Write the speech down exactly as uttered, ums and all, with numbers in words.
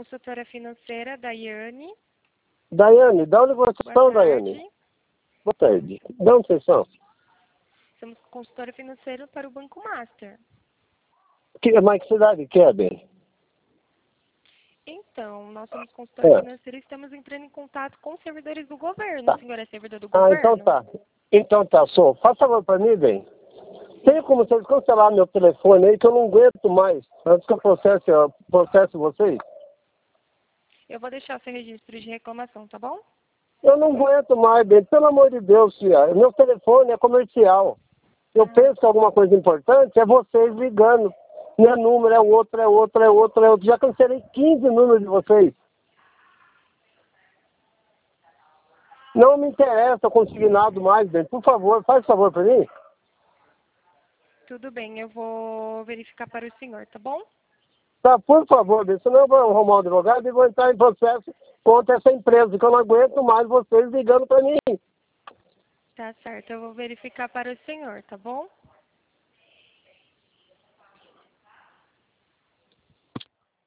consultora financeira, Daiane. Daiane, de onde vocês Boa são, tarde. Daiane? Boa tarde. De onde vocês são? Somos consultora financeira para o Banco Master. Que, mas que cidade que é, bem? Então, nós somos consultora É. financeira e estamos entrando em contato com servidores do governo. Tá. O senhor é servidor do Ah, governo? então tá. Então tá, sou. Faz favor pra mim, bem. Tem como vocês cancelar meu telefone aí que eu não aguento mais. Antes que eu processe, eu processe vocês. Eu vou deixar seu registro de reclamação, tá bom? Eu não aguento mais, bem. Pelo amor de Deus, tia. Meu telefone é comercial. Eu Ah. penso que alguma coisa importante é vocês ligando. Não é número, é outro, é outro, é outro, é outro. Já cancelei quinze números de vocês. Não me interessa consignado mais, bem. Por favor, faz favor pra mim. Tudo bem, eu vou verificar para o senhor, tá bom? Tá, por favor, bem. Senão eu vou arrumar um advogado e vou entrar em processo contra essa empresa, que eu não aguento mais vocês ligando pra mim. Tá certo, eu vou verificar para o senhor, tá bom?